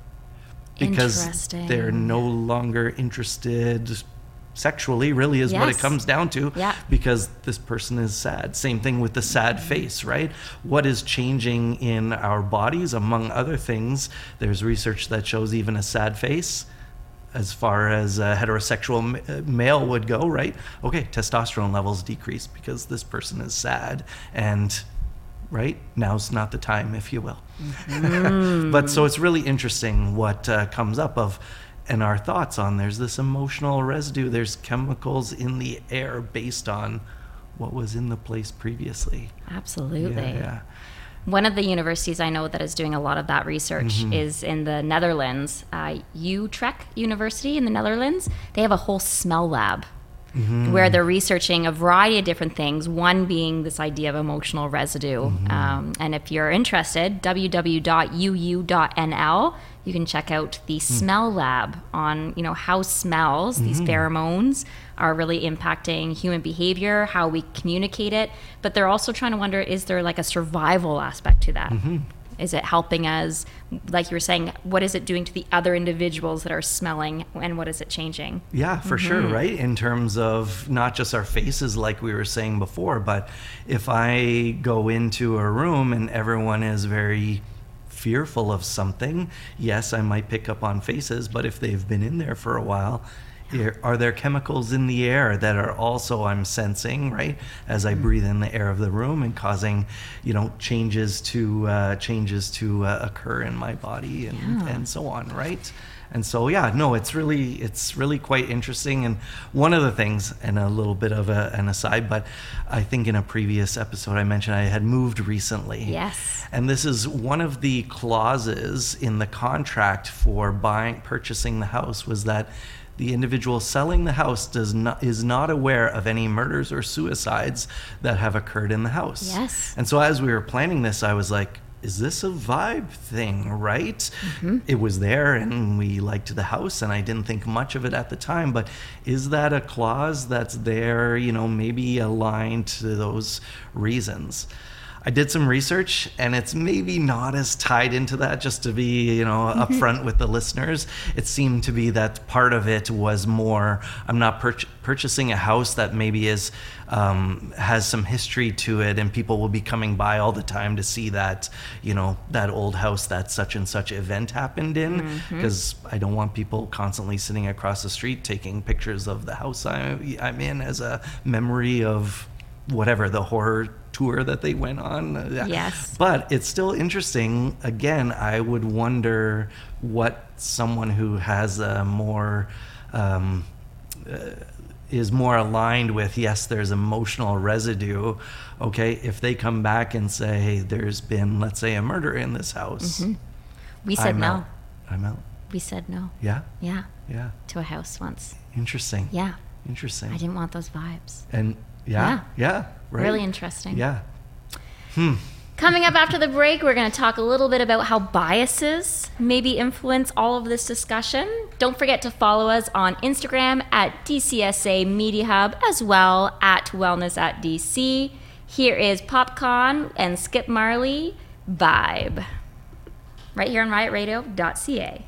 Speaker 3: Because they're no longer interested sexually, really, is yes. what it comes down to.
Speaker 1: Yeah.
Speaker 3: Because this person is sad. Same thing with the sad face, right? What is changing in our bodies, among other things? There's research that shows even a sad face, as far as a heterosexual male would go, right? Okay, testosterone levels decrease because this person is sad, and right? Now's not the time, if you will. Mm. But so it's really interesting what uh, comes up of, and our thoughts on, there's this emotional residue, there's chemicals in the air based on what was in the place previously.
Speaker 1: Absolutely.
Speaker 3: Yeah, yeah.
Speaker 1: One of the universities I know that is doing a lot of that research mm-hmm. is in the Netherlands, uh, Utrecht University in the Netherlands. They have a whole smell lab mm-hmm. where they're researching a variety of different things, one being this idea of emotional residue. Mm-hmm. Um, and if you're interested, w w w dot u u dot n l, you can check out the mm. smell lab on, you know, how smells, mm-hmm. these pheromones, are really impacting human behavior, how we communicate it. But they're also trying to wonder, is there like a survival aspect to that? Mm-hmm. Is it helping us, like you were saying, what is it doing to the other individuals that are smelling, and what is it changing?
Speaker 3: Yeah, for mm-hmm. sure, right? In terms of not just our faces, like we were saying before, but if I go into a room and everyone is very fearful of something, yes, I might pick up on faces, but if they've been in there for a while, are there chemicals in the air that are also I'm sensing, right, as I breathe in the air of the room and causing, you know, changes to uh, changes to uh, occur in my body and, yeah. and so on, right? And so, yeah, no, it's really it's really quite interesting. And one of the things, and a little bit of a, an aside, but I think in a previous episode I mentioned I had moved recently.
Speaker 1: Yes.
Speaker 3: And this is one of the clauses in the contract for buying, purchasing the house, was that the individual selling the house does not is not aware of any murders or suicides that have occurred in the house.
Speaker 1: Yes.
Speaker 3: And so as we were planning this, I was like, is this a vibe thing, right? Mm-hmm. It was there and we liked the house and I didn't think much of it at the time, but is that a clause that's there, you know, maybe aligned to those reasons? I did some research and it's maybe not as tied into that, just to be, you know, mm-hmm. upfront with the listeners. It seemed to be that part of it was more, I'm not pur- purchasing a house that maybe is um, has some history to it and people will be coming by all the time to see that, you know, that old house that such and such event happened in, because mm-hmm. I don't want people constantly sitting across the street taking pictures of the house I, I'm in as a memory of whatever, the horror tour that they went on.
Speaker 1: Yes.
Speaker 3: But it's still interesting. Again, I would wonder what someone who has a more um, uh, is more aligned with, yes, there's emotional residue. Okay, if they come back and say there's been, let's say, a murder in this house.
Speaker 1: Mm-hmm. We said
Speaker 3: I'm
Speaker 1: no.
Speaker 3: Out. I'm out.
Speaker 1: We said no.
Speaker 3: Yeah?
Speaker 1: Yeah.
Speaker 3: Yeah.
Speaker 1: To a house once.
Speaker 3: Interesting.
Speaker 1: Yeah.
Speaker 3: Interesting.
Speaker 1: I didn't want those vibes.
Speaker 3: And yeah, yeah, yeah, right.
Speaker 1: Really interesting.
Speaker 3: Yeah. Hmm.
Speaker 1: Coming up after the break, we're going to talk a little bit about how biases maybe influence all of this discussion. Don't forget to follow us on Instagram at D C S A Media Hub, as well at Wellness at D C. Here is Popcorn and Skip Marley, Vibe, right here on riot radio dot c a.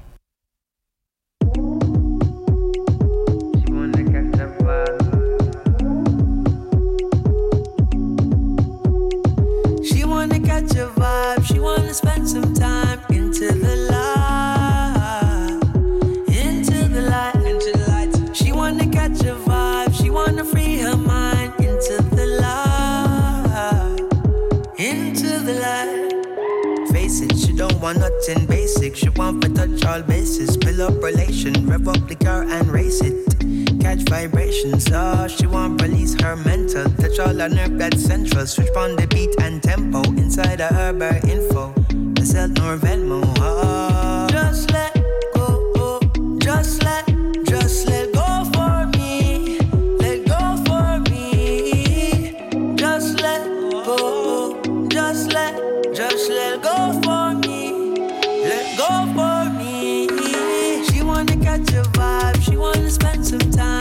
Speaker 5: Catch a vibe, she wanna spend some time into the light, into the light, into the light. She wanna catch a vibe, she wanna free her mind into the light, into the light. Face it, she don't want nothing basic, she want to touch all bases, build up relation, rev up the car and race it. Catch vibrations, oh, she want release her mental, touch all her nerve blood central, switch on the beat and tempo, inside of her bare info, the cell nor Venmo, oh. Just let go, oh. just let, just let go for me, let go for me, just let go, oh. just let, just let go for me, let go for me. She wanna catch a vibe, she wanna spend some time.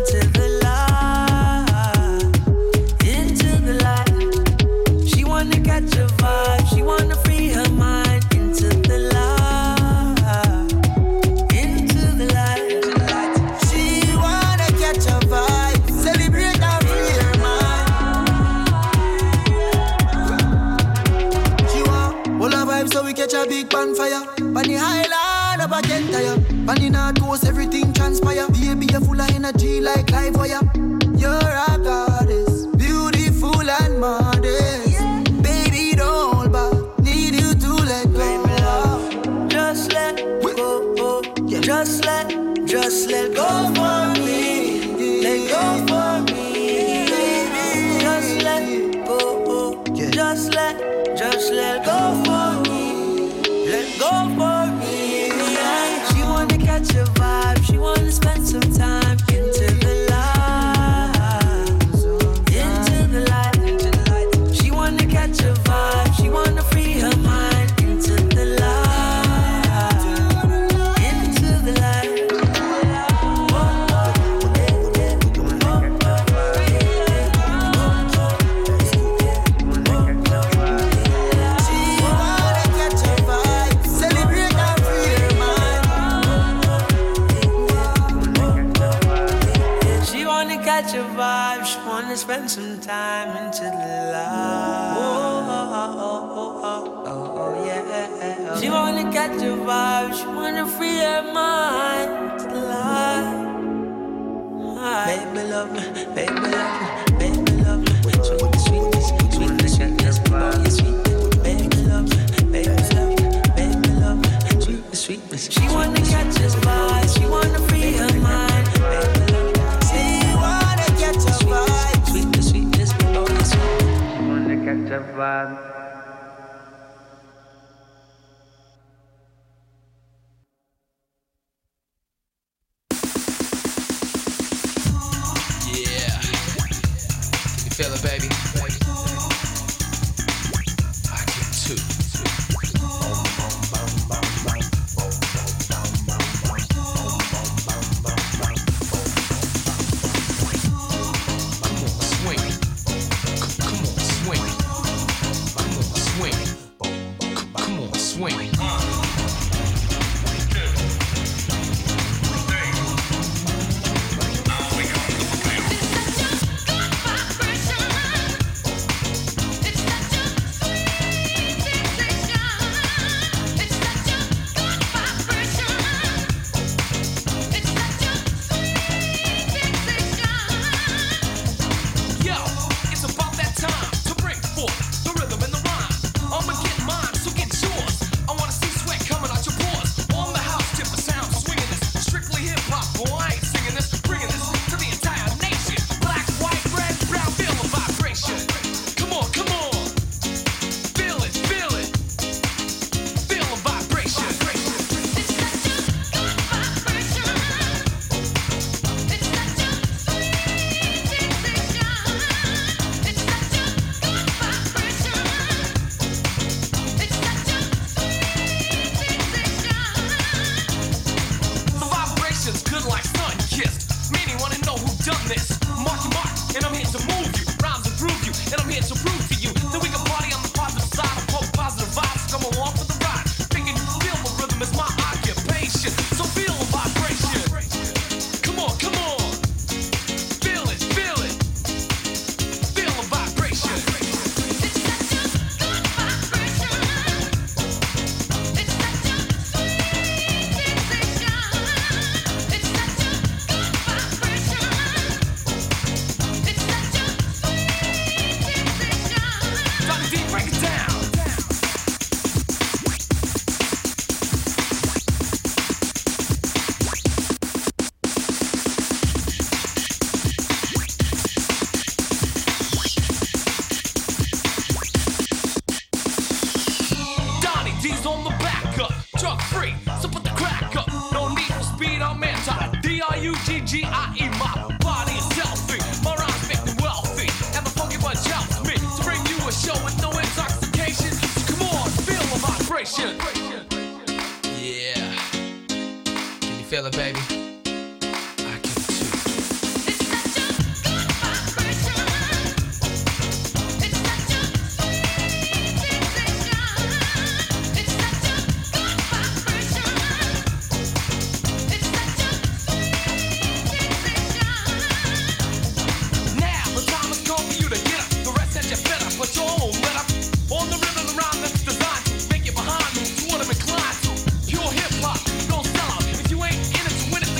Speaker 5: A big bonfire, on the highland of a Kentire, on the north coast everything transpire. Baby, you're full of energy like live wire. You're a goddess, beautiful and modest. Baby, don't catch a vibe, she wanna spend some time into the light. Oh, oh, oh, oh, oh, oh, oh, yeah. She wanna catch a vibe, she wanna free her mind to the light. Baby love me, baby love me, baby love me. Sweet, sweetness, sweetness, sweetness, oh yeah, sweetness. Baby love me, baby love me, baby love me. Sweetness, sweetness. She wanna catch a vibe, she wanna free her mind. Baby love me, she wanna catch a vibe. Sweetness, sweetness, oh yeah, sweetness. She wanna catch a vibe.
Speaker 7: Feel it, baby. I can too. Come on, swing. Come on, swing. Come on, swing. Come on, swing. Feel it, baby. I can too. It's such a good vibration. It's such a sweet sensation. It's such a good vibration. It's such a sweet sensation. Now the time has come for you to get up. The rest said you better put your own let up on the rhythm around that's designed to make it behind me. You want to incline to pure hip hop. Don't sell out if you ain't in it to win it.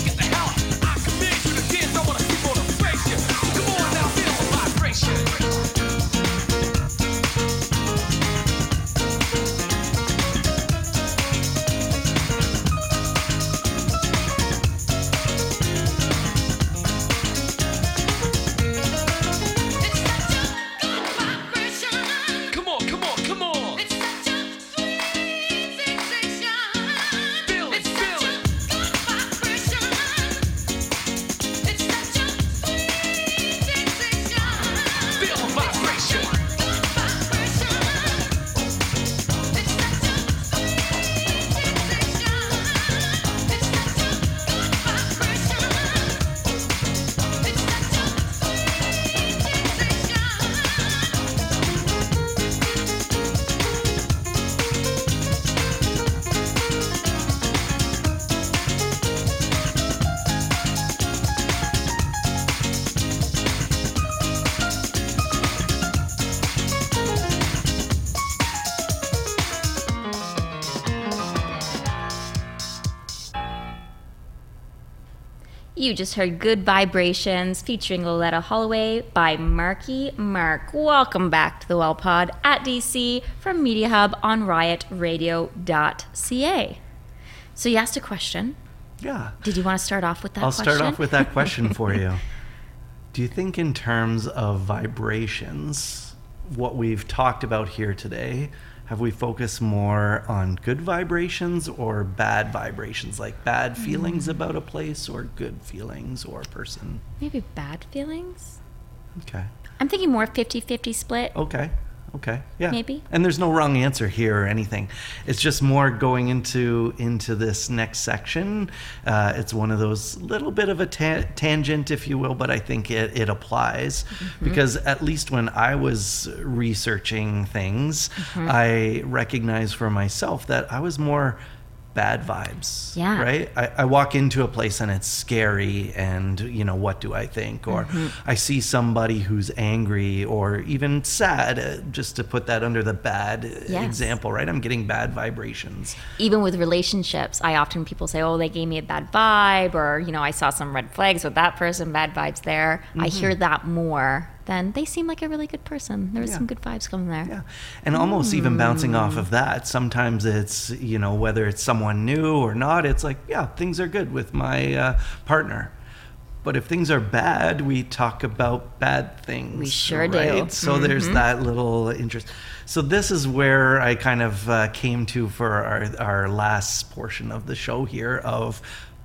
Speaker 1: You just heard Good Vibrations featuring Loletta Holloway by Marky Mark. Welcome back to the Well Pod at D C from Media Hub on riot radio dot c a. So you asked a question.
Speaker 3: Yeah.
Speaker 1: Did you want to start off with that
Speaker 3: I'll
Speaker 1: question?
Speaker 3: start off with that question for you. Do you think in terms of vibrations, what we've talked about here today, have we focused more on good vibrations or bad vibrations, like bad feelings
Speaker 1: Mm.
Speaker 3: about a place or good feelings or person?
Speaker 1: Maybe bad feelings?
Speaker 3: Okay.
Speaker 1: I'm thinking more fifty-fifty split.
Speaker 3: Okay. Okay. Yeah.
Speaker 1: Maybe.
Speaker 3: And there's no wrong answer here or anything. It's just more going into into this next section. Uh, it's one of those little bit of a ta- tangent, if you will, but I think it, it applies
Speaker 1: Mm-hmm.
Speaker 3: because at least when I was researching things,
Speaker 1: Mm-hmm.
Speaker 3: I recognized for myself that I was more bad vibes.
Speaker 1: Yeah.
Speaker 3: Right? I, I walk into a place and it's scary and, you know, what do I think? Or
Speaker 1: Mm-hmm.
Speaker 3: I see somebody who's angry or even sad, uh, just to put that under the bad uh,
Speaker 1: Yes.
Speaker 3: example, right? I'm getting bad vibrations.
Speaker 1: Even with relationships, I often people say, "Oh, they gave me a bad vibe," or you know, I saw some red flags with that person, bad vibes there. I hear that more than they seem like a really good person. There was
Speaker 3: Yeah.
Speaker 1: some good vibes coming there.
Speaker 3: Yeah. And almost even bouncing off
Speaker 1: Mm.
Speaker 3: of that, sometimes it's, you know, whether it's someone new or not, it's like, yeah, things are good with my uh, partner. But if things are bad, we talk about bad things.
Speaker 1: We sure do.
Speaker 3: right? So there's that little interest. So this is where I kind of uh, came to for our, our last portion of the show here of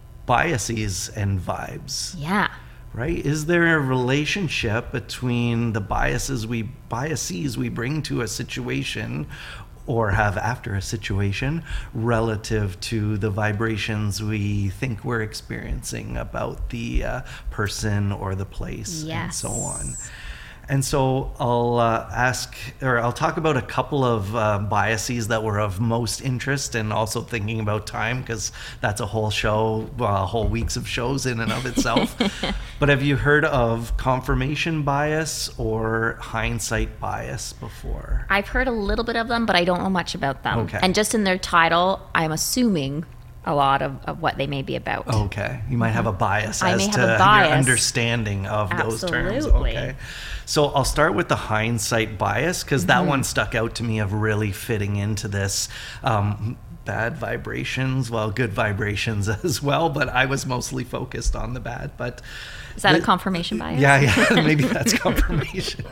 Speaker 3: biases and vibes.
Speaker 1: Yeah.
Speaker 3: Right? Is there a relationship between the biases we biases we bring to a situation or have after a situation relative to the vibrations we think we're experiencing about the uh, person or the place and
Speaker 1: Yes.
Speaker 3: so on? And so I'll uh, ask, or I'll talk about a couple of uh, biases that were of most interest, and also thinking about time, because that's a whole show, well, a whole weeks of shows in and of itself. But have you heard of confirmation bias or hindsight bias before?
Speaker 1: I've heard a little bit of them, but I don't know much about them.
Speaker 3: Okay.
Speaker 1: And just in their title, I'm assuming a lot of, of what they may be about.
Speaker 3: Okay, you might have a bias
Speaker 1: I
Speaker 3: as
Speaker 1: may have
Speaker 3: to
Speaker 1: a bias.
Speaker 3: your understanding of those terms.
Speaker 1: Absolutely.
Speaker 3: Okay, so I'll start with the hindsight bias, because that one stuck out to me of really fitting into this. Um, bad vibrations, well, good vibrations as well, but I was mostly focused on the bad. But
Speaker 1: Is that a
Speaker 3: the-
Speaker 1: confirmation bias?
Speaker 3: Yeah, yeah, maybe that's confirmation.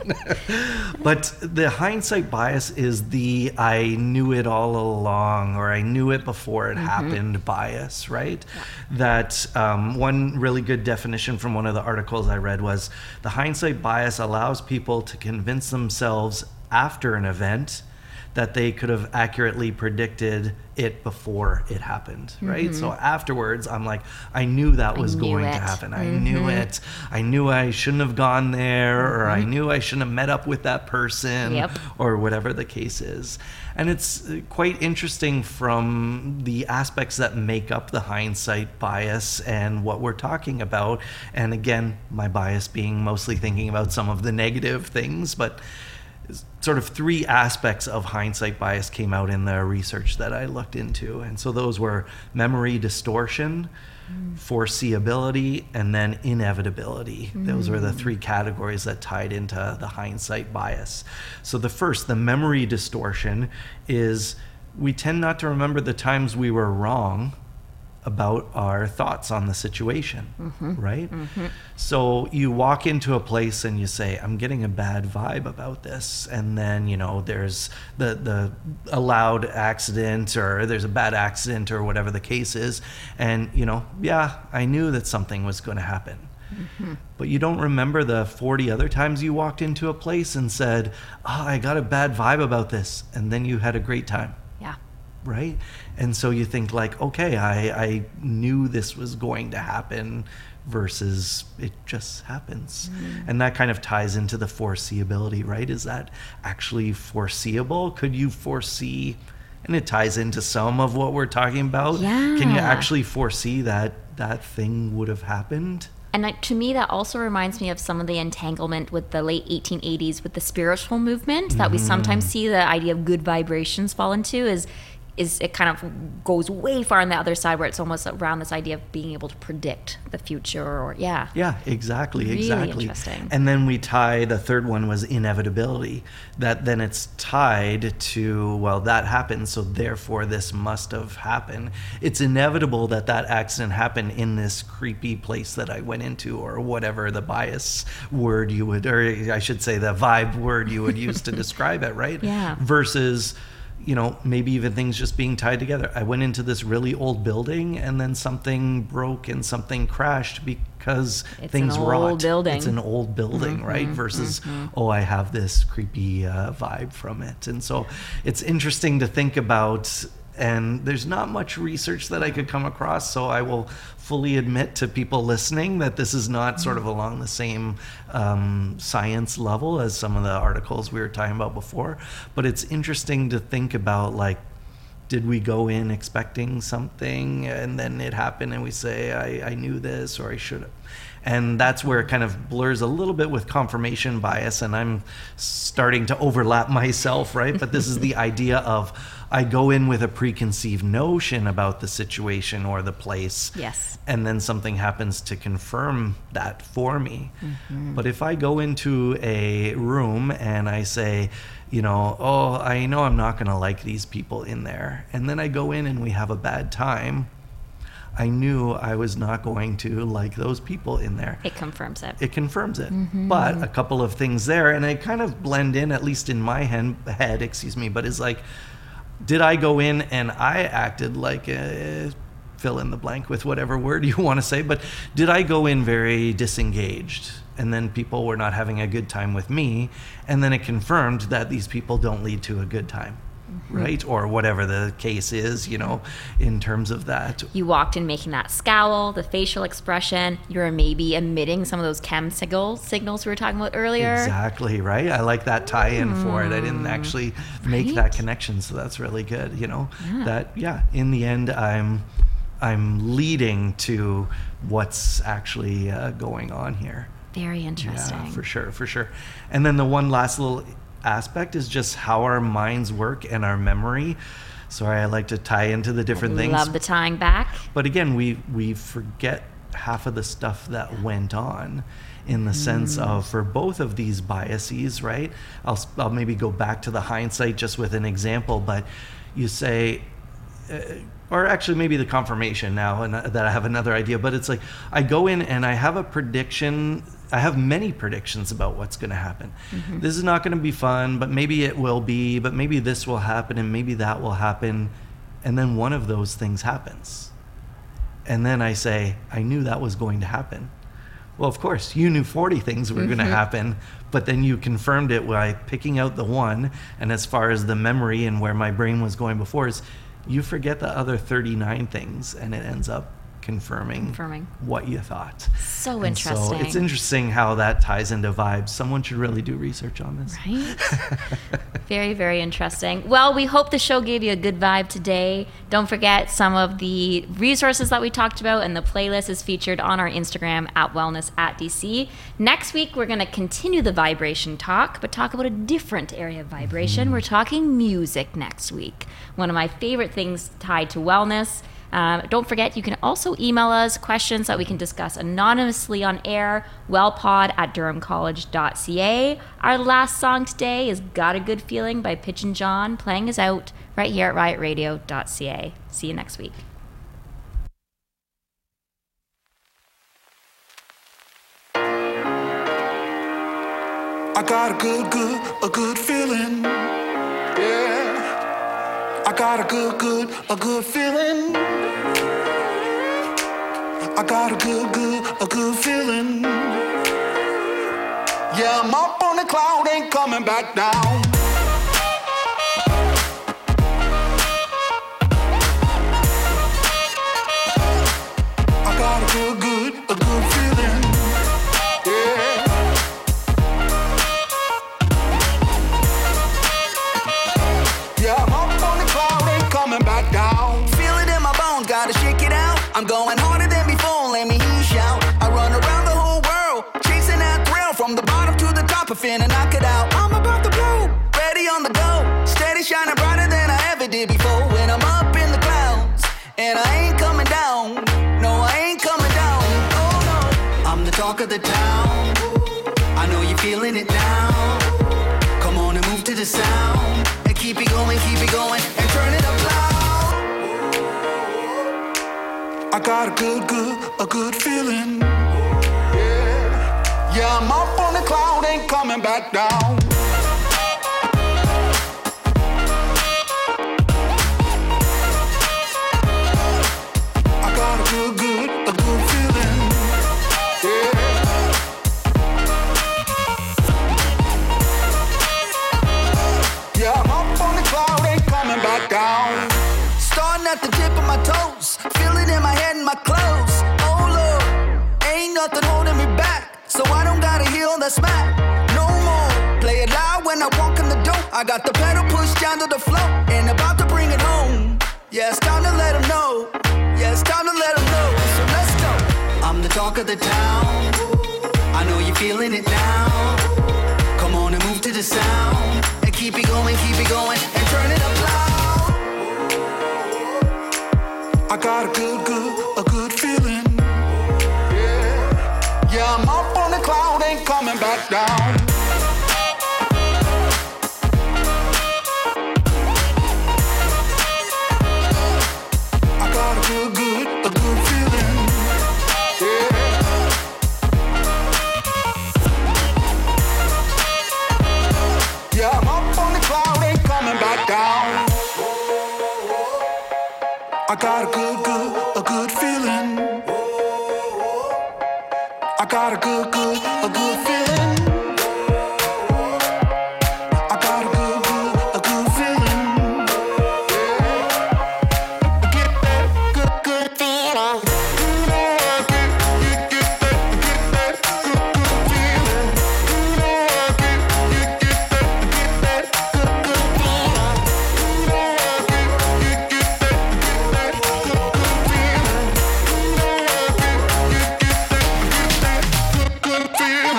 Speaker 3: But the hindsight bias is the I knew it all along, or I knew it before it happened bias, right? That um, one really good definition from one of the articles I read was the hindsight bias allows people to convince themselves after an event that they could have accurately predicted it before it happened, right? So afterwards, I'm like, I knew that was
Speaker 1: knew
Speaker 3: going
Speaker 1: it.
Speaker 3: to happen. I knew it. I knew I shouldn't have gone there, or I knew I shouldn't have met up with that person,
Speaker 1: Yep.
Speaker 3: or whatever the case is. And it's uh, quite interesting from the aspects that make up the hindsight bias and what we're talking about. And again, my bias being mostly thinking about some of the negative things, but sort of three aspects of hindsight bias came out in the research that I looked into. And so those were memory distortion, foreseeability, and then inevitability. Those were the three categories that tied into the hindsight bias. So the first, the memory distortion, is we tend not to remember the times we were wrong about our thoughts on the situation, right? So you walk into a place and you say, I'm getting a bad vibe about this. And then, you know, there's the, the allowed accident, or there's a bad accident, or whatever the case is. And, you know, yeah, I knew that something was going to happen. But you don't remember the forty other times you walked into a place and said, oh, I got a bad vibe about this. And then you had a great time.
Speaker 1: Yeah.
Speaker 3: Right? And so you think like, okay, I, I knew this was going to happen versus it just happens. And that kind of ties into the foreseeability, right? Is that actually foreseeable? Could you foresee, and it ties into some of what we're talking about. Can you
Speaker 1: Yeah.
Speaker 3: actually foresee that that thing would have happened?
Speaker 1: And like, to me, that also reminds me of some of the entanglement with the late eighteen eighties with the spiritual movement that we sometimes see the idea of good vibrations fall into is is it kind of goes way far on the other side where it's almost around this idea of being able to predict the future or yeah.
Speaker 3: Yeah, exactly,
Speaker 1: Really
Speaker 3: exactly.
Speaker 1: interesting.
Speaker 3: And then we tie, the third one was inevitability. That then it's tied to, well, that happened, so therefore this must have happened. It's inevitable that that accident happened in this creepy place that I went into, or whatever the bias word you would, or I should say the vibe word you would use to describe it, right?
Speaker 1: Yeah.
Speaker 3: Versus, you know, maybe even things just being tied together. I went into this really old building and then something broke and something crashed because
Speaker 1: It's
Speaker 3: things
Speaker 1: an old
Speaker 3: rot.
Speaker 1: building.
Speaker 3: It's an old building,
Speaker 1: Mm-hmm,
Speaker 3: right? Versus, oh, I have this creepy uh, vibe from it. And so it's interesting to think about. And there's not much research that I could come across, so I will fully admit to people listening that this is not sort of along the same um, science level as some of the articles we were talking about before. But it's interesting to think about, like, did we go in expecting something and then it happened and we say, I, I knew this or I should have. And that's where it kind of blurs a little bit with confirmation bias, and I'm starting to overlap myself, right? But this is the idea of I go in with a preconceived notion about the situation or the place.
Speaker 1: Yes.
Speaker 3: And then something happens to confirm that for me.
Speaker 1: Mm-hmm.
Speaker 3: But if I go into a room and I say, you know, oh, I know I'm not going to like these people in there, and then I go in and we have a bad time, I knew I was not going to like those people in there.
Speaker 1: It confirms it.
Speaker 3: It confirms it. But a couple of things there, and I kind of blend in, at least in my hen- head, excuse me, but it's like, did I go in and I acted like a, fill in the blank with whatever word you want to say, but did I go in very disengaged? And then people were not having a good time with me, and then it confirmed that these people don't lead to a good time. Right? Or whatever the case is, you know, in terms of that.
Speaker 1: You walked in making that scowl, the facial expression. You're maybe emitting some of those chem signals, signals we were talking about earlier.
Speaker 3: Exactly, right? I like that tie-in for it. I didn't actually make
Speaker 1: Right?
Speaker 3: that connection, so that's really good, you know.
Speaker 1: Yeah.
Speaker 3: That, yeah, in the end, I'm I'm leading to what's actually uh, going on here.
Speaker 1: Very interesting.
Speaker 3: Yeah, for sure, for sure. And then the one last little aspect is just how our minds work and our memory. Sorry, I like to tie into the different things.
Speaker 1: Love the tying back.
Speaker 3: But again, we we forget half of the stuff that went on, in the sense of, for both of these biases, right? I'll, I'll maybe go back to the hindsight just with an example, but you say, uh, or actually maybe the confirmation now, and that I have another idea, but it's like, I go in and I have a prediction. I have many predictions about what's going to happen. Mm-hmm. This is not going to be fun, but maybe it will be, but maybe this will happen and maybe that will happen. And then one of those things happens. And then I say, I knew that was going to happen. Well, of course, you knew forty things were mm-hmm. going to happen, but then you confirmed it by picking out the one. And as far as the memory and where my brain was going before is, you forget the other thirty-nine things, and it ends up confirming,
Speaker 1: Confirming.
Speaker 3: what you thought.
Speaker 1: So
Speaker 3: And
Speaker 1: interesting.
Speaker 3: So it's interesting how that ties into vibes. Someone should really do research on this.
Speaker 1: Right? Very, very interesting. Well, we hope the show gave you a good vibe today. Don't forget some of the resources that we talked about, and the playlist is featured on our Instagram at wellness at D C. Next week, we're going to continue the vibration talk, but talk about a different area of vibration.
Speaker 3: Mm-hmm.
Speaker 1: We're talking music next week. One of my favorite things tied to wellness. Um, don't forget, you can also email us questions that we can discuss anonymously on air, wellpod at durham college dot c a. Our last song today is Got a Good Feeling by Pitch and John, playing us out right here at riot radio dot c a. See you next week.
Speaker 8: I got a good, good, a good feeling. Yeah. I got a good, good, a good feeling. I got a good, good, a good feeling. Yeah, I'm up on the cloud, ain't coming back down. I got a good, good, a good feeling. Yeah. Yeah, I'm up on the cloud, ain't coming back down.
Speaker 5: Feel it in my bones, gotta shake it out. I'm going harder than before, let me hear you shout. I run around the whole world, chasing that thrill. From the bottom to the top, I finna knock it out. I'm about to blow, ready on the go. Steady shining brighter than I ever did before when I'm up in the clouds. And I ain't coming down. No, I ain't coming down. Oh no. I'm the talk of the town. I know you're feeling it now. Come on and move to the sound. And keep it going, keep it going. And turn it up loud.
Speaker 8: I got a good, good, a good feeling. Yeah, yeah, I'm up on the cloud, ain't coming back down. I got a good, good, a good feeling. Yeah. Yeah, I'm up on the cloud, ain't coming back down.
Speaker 5: Starting at the tip of my toes. Feel it in my head and my clothes. Oh Lord, ain't nothing holding me back. So I don't gotta hear all that smack. No more. Play it loud when I walk in the door. I got the pedal pushed down to the floor. And about to bring it home. Yeah, it's time to let them know. Yeah, it's time to let them know. So let's go. I'm the talk of the town. I know you're feeling it now. Come on and move to the sound. And keep it going, keep it going. And turn it up loud.
Speaker 8: I got a good, good, a good feeling. Yeah, yeah, I'm up on the cloud, ain't coming back down. I got a good, good, a good feeling. Yeah. Yeah, I'm up on the cloud, ain't coming back down. I got a good, good, a good feeling. I got a good, good, a good feeling. I got a good, good, a good feeling. Yeah. Get that good, good feeling. Get, get, get that, get that good, good feeling. Get, get, get that, get that good, good feeling. Get, get, get that, get that good, good feeling. Get, get, get that, get that good, good feeling.